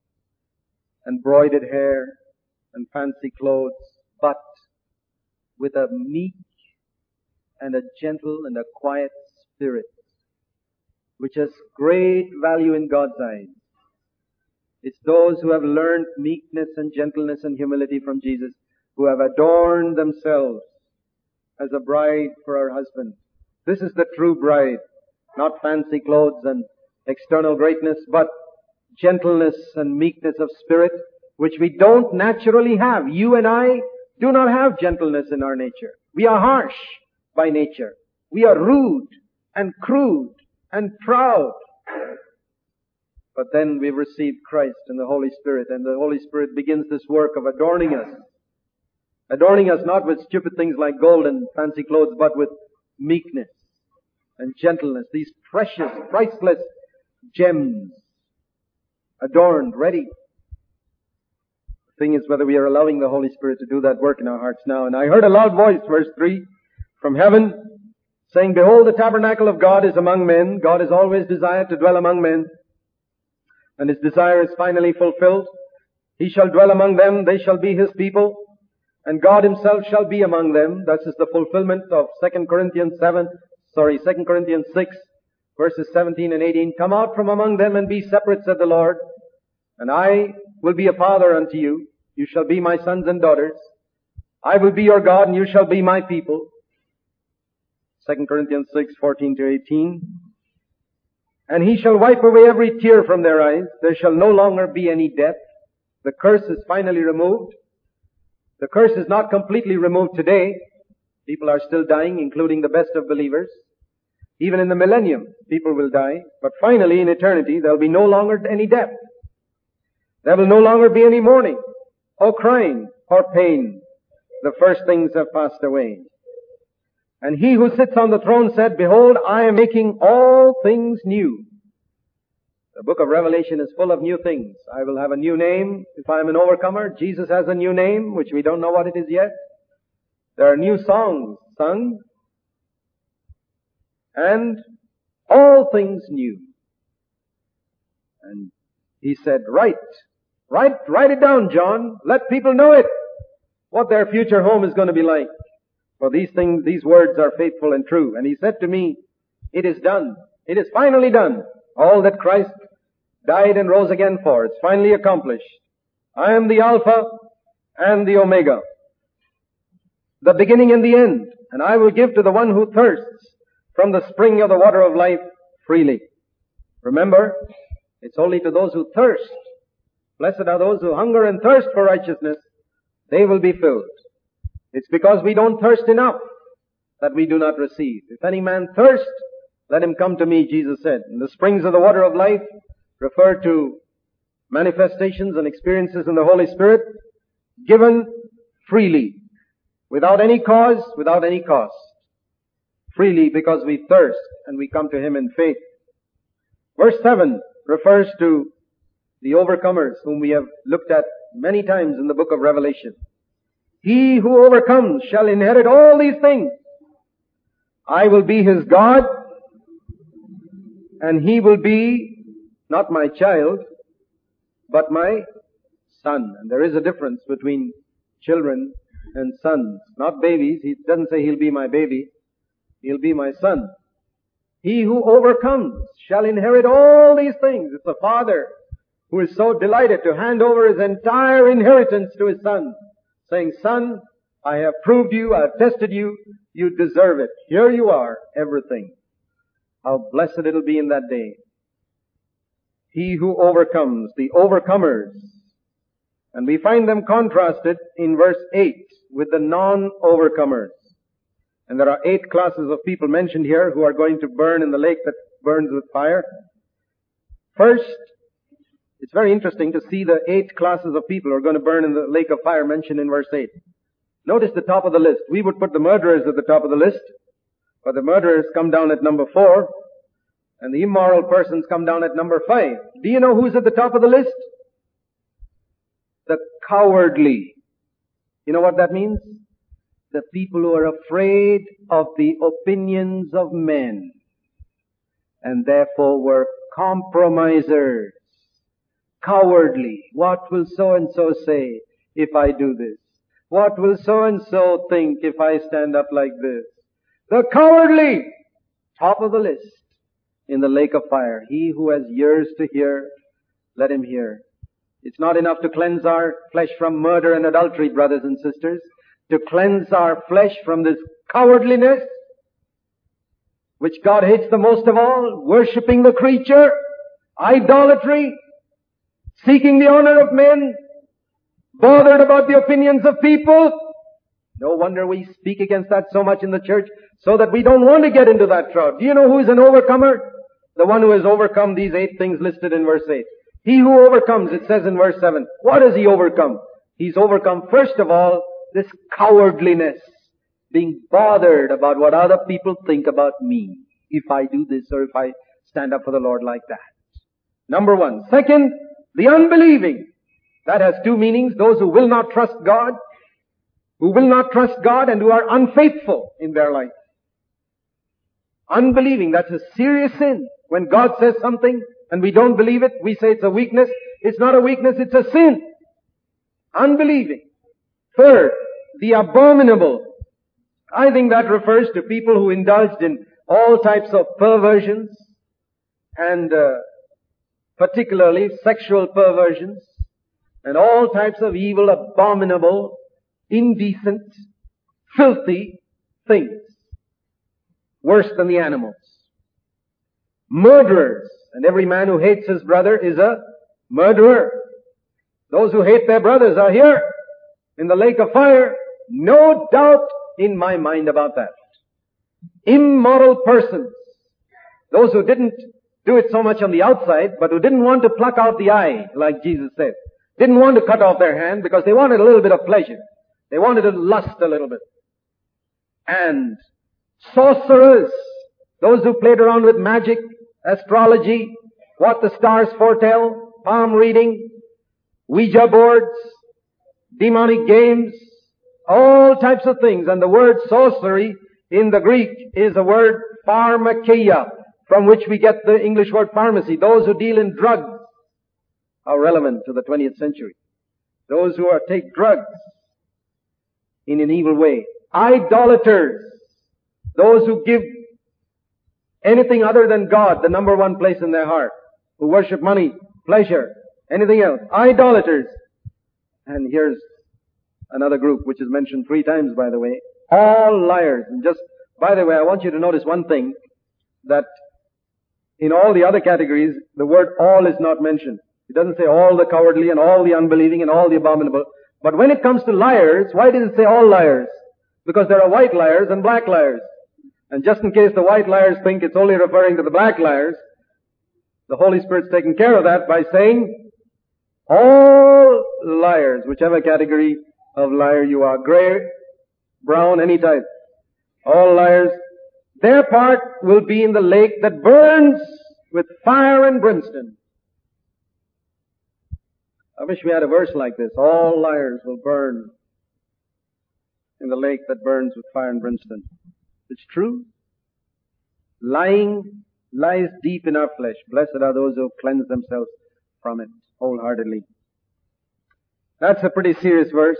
and broidered hair and fancy clothes, but with a meek and a gentle and a quiet spirit, which has great value in God's eyes. It's those who have learned meekness and gentleness and humility from Jesus, who have adorned themselves as a bride for her husband. This is the true bride, not fancy clothes and external greatness, but gentleness and meekness of spirit, which we don't naturally have. You and I do not have gentleness in our nature. We are harsh by nature. We are rude and crude and proud. But then we've received Christ and the Holy Spirit, and the Holy Spirit begins this work of adorning us. Adorning us not with stupid things like gold and fancy clothes, but with meekness and gentleness. These precious, priceless gems. Adorned, ready. The thing is whether we are allowing the Holy Spirit to do that work in our hearts now. And I heard a loud voice, verse three, from heaven, saying, behold, the tabernacle of God is among men. God has always desired to dwell among men. And His desire is finally fulfilled. He shall dwell among them. They shall be His people. And God Himself shall be among them. That is the fulfillment of Second Corinthians seven, sorry, Second Corinthians six, verses seventeen and eighteen. Come out from among them and be separate, said the Lord. And I will be a father unto you. You shall be my sons and daughters. I will be your God and you shall be my people. Second Corinthians six, fourteen to eighteen. And He shall wipe away every tear from their eyes. There shall no longer be any death. The curse is finally removed. The curse is not completely removed today. People are still dying, including the best of believers. Even in the millennium, people will die. But finally, in eternity, there will be no longer any death. There will no longer be any mourning, or crying, or pain. The first things have passed away. And He who sits on the throne said, behold, I am making all things new. The book of Revelation is full of new things. I will have a new name if I am an overcomer. Jesus has a new name, which we don't know what it is yet. There are new songs sung. and all things new. And he said, write, write, write it down, John. Let people know it, what their future home is going to be like. For these things, these words are faithful and true. And he said to me, it is done. It is finally done. All that Christ died and rose again for, it's finally accomplished. I am the Alpha and the Omega, the beginning and the end. And I will give to the one who thirsts from the spring of the water of life freely. Remember, it's only to those who thirst. Blessed are those who hunger and thirst for righteousness. They will be filled. It's because we don't thirst enough that we do not receive. If any man thirst, let him come to me, Jesus said. And the springs of the water of life refer to manifestations and experiences in the Holy Spirit given freely, without any cause, without any cost. Freely because we thirst and we come to Him in faith. Verse seven refers to the overcomers whom we have looked at many times in the book of Revelation. He who overcomes shall inherit all these things. I will be his God, and he will be not my child, but my son. And there is a difference between children and sons. Not babies. He doesn't say he'll be my baby. He'll be my son. He who overcomes shall inherit all these things. It's the father who is so delighted to hand over his entire inheritance to his son, saying, son, I have proved you, I have tested you, you deserve it. Here you are, everything. How blessed it'll be in that day. He who overcomes, the overcomers. And we find them contrasted in verse eight with the non-overcomers. And there are eight classes of people mentioned here who are going to burn in the lake that burns with fire. First, it's very interesting to see the eight classes of people who are going to burn in the lake of fire mentioned in verse eight. Notice the top of the list. We would put the murderers at the top of the list, but the murderers come down at number four, and the immoral persons come down at number five. Do you know who's at the top of the list? The cowardly. You know what that means? The people who are afraid of the opinions of men, and therefore were compromisers. Cowardly. What will so-and-so say if I do this? What will so-and-so think if I stand up like this? The cowardly, top of the list in the lake of fire. He who has ears to hear, let him hear. It's not enough to cleanse our flesh from murder and adultery, brothers and sisters. To cleanse our flesh from this cowardliness, which God hates the most of all, worshipping the creature, idolatry, seeking the honor of men, bothered about the opinions of people. No wonder we speak against that so much in the church, so that we don't want to get into that crowd. Do you know who is an overcomer? The one who has overcome these eight things listed in verse eight. He who overcomes, it says in verse seven. What has he overcome? He's overcome, first of all, this cowardliness, being bothered about what other people think about me, if I do this or if I stand up for the Lord like that. Number one. Second, the unbelieving. That has two meanings. Those who will not trust God, who will not trust God and who are unfaithful in their life. Unbelieving, that's a serious sin. When God says something and we don't believe it, we say it's a weakness. It's not a weakness, it's a sin. Unbelieving. Third, the abominable. I think that refers to people who indulged in all types of perversions and uh, particularly sexual perversions and all types of evil, abominable, indecent, filthy things. Worse than the animals. Murderers. And every man who hates his brother is a murderer. Those who hate their brothers are here in the lake of fire. No doubt in my mind about that. Immoral persons. Those who didn't do it so much on the outside, but who didn't want to pluck out the eye, like Jesus said. Didn't want to cut off their hand because they wanted a little bit of pleasure. They wanted to lust a little bit. And sorcerers. Those who played around with magic, astrology, what the stars foretell, palm reading, Ouija boards, demonic games, all types of things. And the word sorcery in the Greek is a word pharmakeia, from which we get the English word pharmacy. Those who deal in drugs. How relevant to the twentieth century. Those who are, take drugs in an evil way. Idolaters. Those who give anything other than God the number one place in their heart. Who worship money, pleasure, anything else. Idolaters. And here's another group which is mentioned three times, by the way. All liars. And just, by the way, I want you to notice one thing, that in all the other categories, the word all is not mentioned. It doesn't say all the cowardly and all the unbelieving and all the abominable. But when it comes to liars, why does it say all liars? Because there are white liars and black liars. And just in case the white liars think it's only referring to the black liars, the Holy Spirit's taking care of that by saying, all liars, whichever category of liar you are, gray, brown, any type, all liars, their part will be in the lake that burns with fire and brimstone. I wish we had a verse like this. All liars will burn in the lake that burns with fire and brimstone. It's true. Lying lies deep in our flesh. Blessed are those who cleanse themselves from it wholeheartedly. That's a pretty serious verse.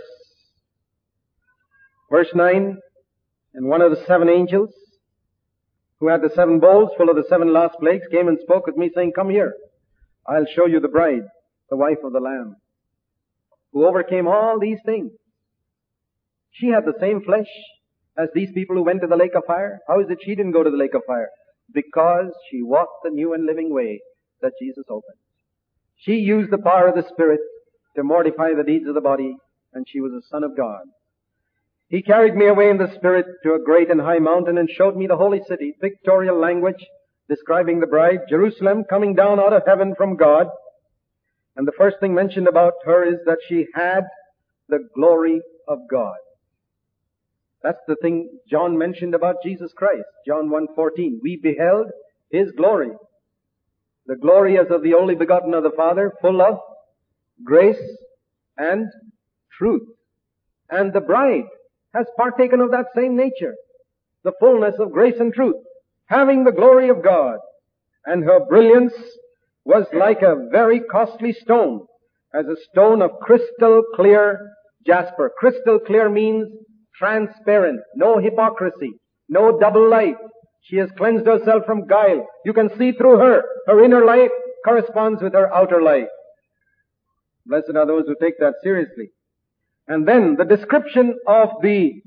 Verse nine, and one of the seven angels who had the seven bowls full of the seven last plagues came and spoke with me, saying, come here. I'll show you the bride, the wife of the Lamb, who overcame all these things. She had the same flesh as these people who went to the lake of fire. How is it she didn't go to the lake of fire? Because she walked the new and living way that Jesus opened. She used the power of the Spirit to mortify the deeds of the body, and she was a son of God. He carried me away in the Spirit to a great and high mountain and showed me the holy city, pictorial language describing the bride, Jerusalem, coming down out of heaven from God. And the first thing mentioned about her is that she had the glory of God. That's the thing John mentioned about Jesus Christ. John one fourteen. We beheld His glory. The glory as of the only begotten of the Father, full of grace and truth. And the bride has partaken of that same nature. The fullness of grace and truth. Having the glory of God. And her brilliance was like a very costly stone, as a stone of crystal clear jasper. Crystal clear means transparent, no hypocrisy, no double light. She has cleansed herself from guile. You can see through her. Her inner life corresponds with her outer life. Blessed are those who take that seriously. And then the description of the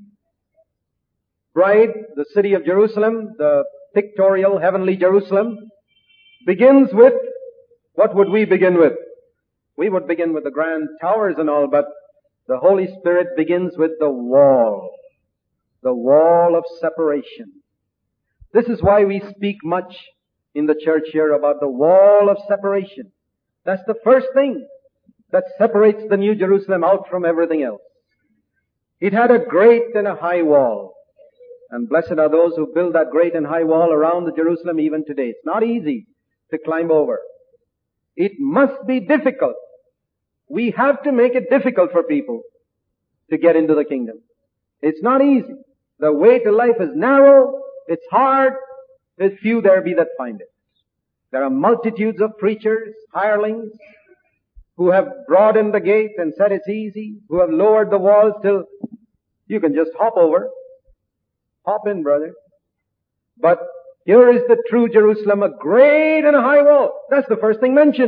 bride, the city of Jerusalem, the pictorial heavenly Jerusalem, begins with, what would we begin with? We would begin with the grand towers and all, but the Holy Spirit begins with the wall. The wall of separation. This is why we speak much in the church here about the wall of separation. That's the first thing that separates the New Jerusalem out from everything else. It had a great and a high wall. And blessed are those who build that great and high wall around the Jerusalem even today. It's not easy to climb over. It must be difficult. We have to make it difficult for people to get into the kingdom. It's not easy. The way to life is narrow, it's hard, there's few there be that find it. There are multitudes of preachers, hirelings, who have broadened the gate and said it's easy, who have lowered the walls till you can just hop over. Hop in, brother. But here is the true Jerusalem, a great and a high wall. That's the first thing mentioned.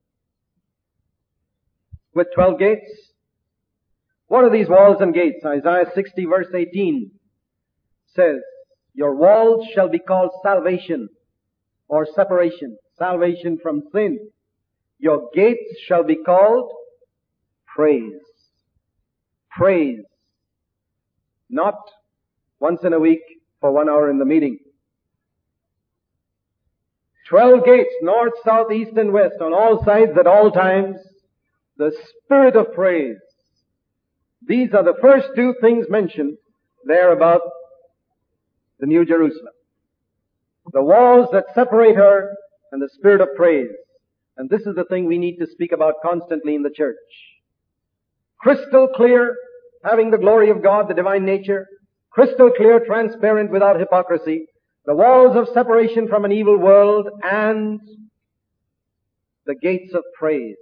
With twelve gates. What are these walls and gates? Isaiah sixty verse eighteen says, your walls shall be called salvation or separation. Salvation from sin. Your gates shall be called praise. Praise. Not once in a week for one hour in the meeting. Twelve gates, north, south, east and west, on all sides at all times. The spirit of praise. These are the first two things mentioned there about the New Jerusalem. The walls that separate her and the spirit of praise. And this is the thing we need to speak about constantly in the church. Crystal clear, having the glory of God, the divine nature. Crystal clear, transparent, without hypocrisy. the walls of separation from an evil world, and the gates of praise.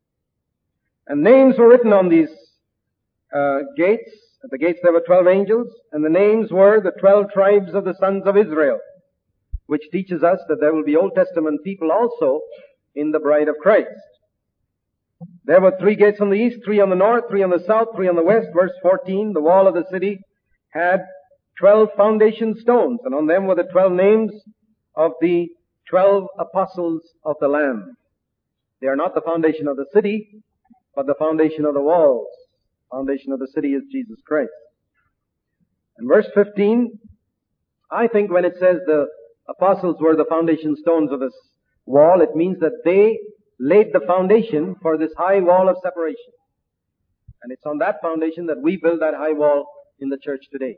And names were written on these uh, gates. At the gates there were twelve angels, and the names were the twelve tribes of the sons of Israel, which teaches us that there will be Old Testament people also in the bride of Christ. There were three gates on the east, three on the north, three on the south, three on the west. Verse fourteen, the wall of the city had twelve foundation stones, and on them were the twelve names of the twelve apostles of the Lamb. They are not the foundation of the city, but the foundation of the walls. Foundation of the city is Jesus Christ. And verse fifteen, I think when it says the apostles were the foundation stones of this wall, it means that they laid the foundation for this high wall of separation. And it's on that foundation that we build that high wall in the church today.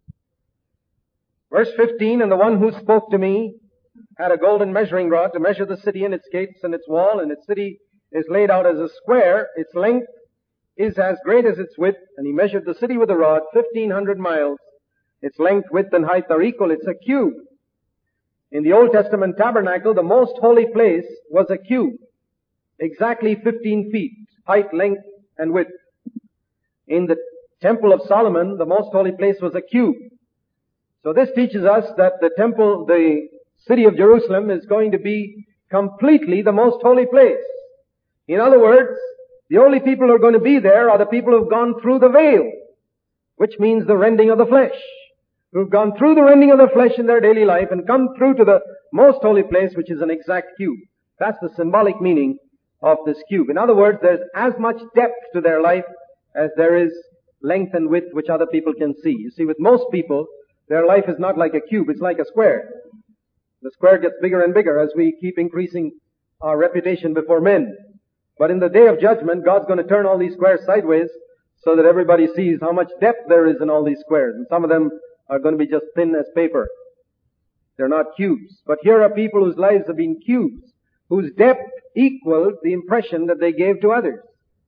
Verse fifteen, and the one who spoke to me had a golden measuring rod to measure the city and its gates and its wall, and its city is laid out as a square. Its length is as great as its width, and he measured the city with a rod, fifteen hundred miles. Its length, width, and height are equal. It's a cube. In the Old Testament tabernacle, the most holy place was a cube, exactly fifteen feet, height, length, and width. In the Temple of Solomon, the most holy place was a cube. So this teaches us that the temple, the city of Jerusalem, is going to be completely the most holy place. In other words, the only people who are going to be there are the people who have gone through the veil, which means the rending of the flesh, who've gone through the rending of the flesh in their daily life and come through to the most holy place, which is an exact cube. That's the symbolic meaning of this cube. In other words, there's as much depth to their life as there is length and width which other people can see. You see, with most people, their life is not like a cube, it's like a square. The square gets bigger and bigger as we keep increasing our reputation before men. But in the day of judgment, God's going to turn all these squares sideways so that everybody sees how much depth there is in all these squares. And some of them are going to be just thin as paper. They're not cubes. But here are people whose lives have been cubes, whose depth equaled the impression that they gave to others.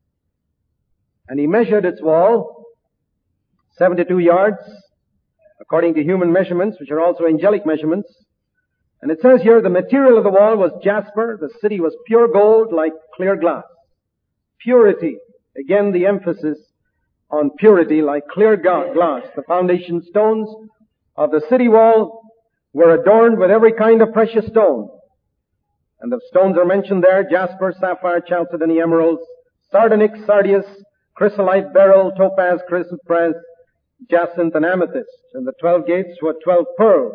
And he measured its wall, seventy-two yards, according to human measurements, which are also angelic measurements. And it says here, the material of the wall was jasper. The city was pure gold like clear glass. Purity. Again, the emphasis on purity like clear glass. The foundation stones of the city wall were adorned with every kind of precious stone. And the stones are mentioned there: jasper, sapphire, chalcedony, emeralds, sardonyx, sardius, chrysolite, beryl, topaz, chrysoprase, jacinth, and amethyst. And the twelve gates were twelve pearls.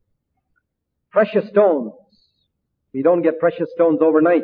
Precious stones. We don't get precious stones overnight.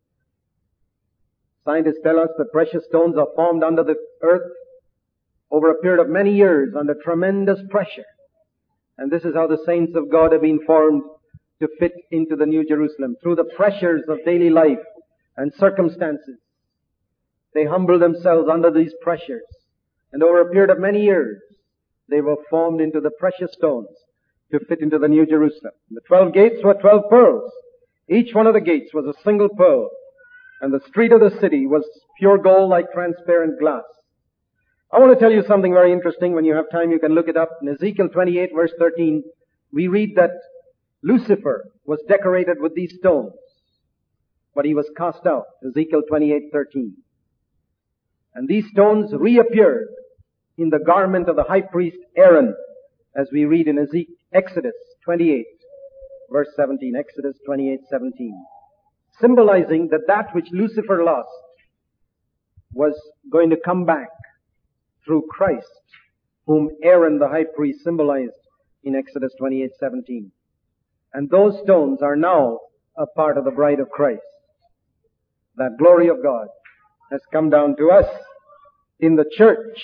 Scientists tell us that precious stones are formed under the earth over a period of many years under tremendous pressure. And this is how the saints of God have been formed to fit into the New Jerusalem. Through the pressures of daily life and circumstances, they humble themselves under these pressures. And over a period of many years, they were formed into the precious stones to fit into the New Jerusalem. The twelve gates were twelve pearls. Each one of the gates was a single pearl. And the street of the city was pure gold like transparent glass. I want to tell you something very interesting. When you have time, you can look it up. In Ezekiel twenty-eight, verse thirteen, we read that Lucifer was decorated with these stones, but he was cast out. Ezekiel twenty-eight, thirteen. And these stones reappeared in the garment of the high priest Aaron, as we read in Ezekiel, Exodus twenty-eight, verse seventeen. Exodus twenty-eight, seventeen. Symbolizing that that which Lucifer lost was going to come back through Christ, whom Aaron the high priest symbolized in Exodus twenty-eight, seventeen. And those stones are now a part of the bride of Christ. That glory of God has come down to us in the church,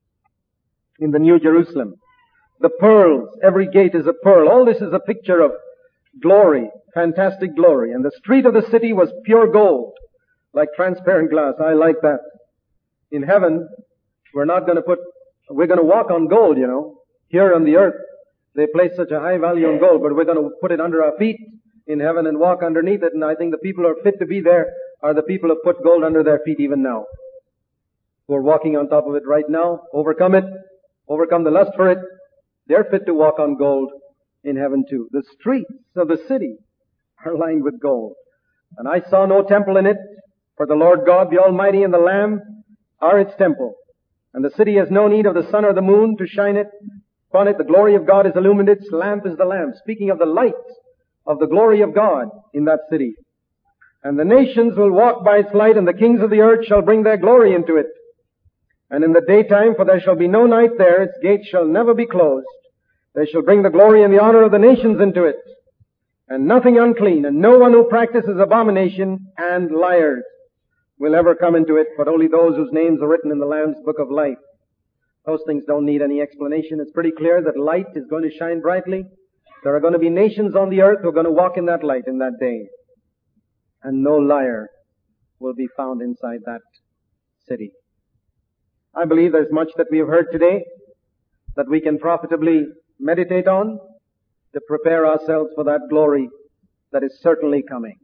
in the New Jerusalem. The pearls, every gate is a pearl. All this is a picture of glory, fantastic glory. And the street of the city was pure gold, like transparent glass. I like that. In heaven, we're not going to put, we're going to walk on gold, you know. Here on the earth, they place such a high value on gold, but we're going to put it under our feet in heaven and walk underneath it. And I think the people who are fit to be there are the people who put gold under their feet even now, who are walking on top of it right now, overcome it, overcome the lust for it. They're fit to walk on gold in heaven too. The streets of the city are lined with gold. And I saw no temple in it, for the Lord God, the Almighty, and the Lamb are its temple. And the city has no need of the sun or the moon to shine it. Upon it the glory of God is illumined, its lamp is the Lamb. Speaking of the light of the glory of God in that city. And the nations will walk by its light, and the kings of the earth shall bring their glory into it. And in the daytime, for there shall be no night there, its gates shall never be closed. They shall bring the glory and the honor of the nations into it. And nothing unclean, and no one who practices abomination and liars will ever come into it, but only those whose names are written in the Lamb's book of life. Those things don't need any explanation. It's pretty clear that light is going to shine brightly. There are going to be nations on the earth who are going to walk in that light in that day. And no liar will be found inside that city. I believe there's much that we have heard today that we can profitably meditate on to prepare ourselves for that glory that is certainly coming.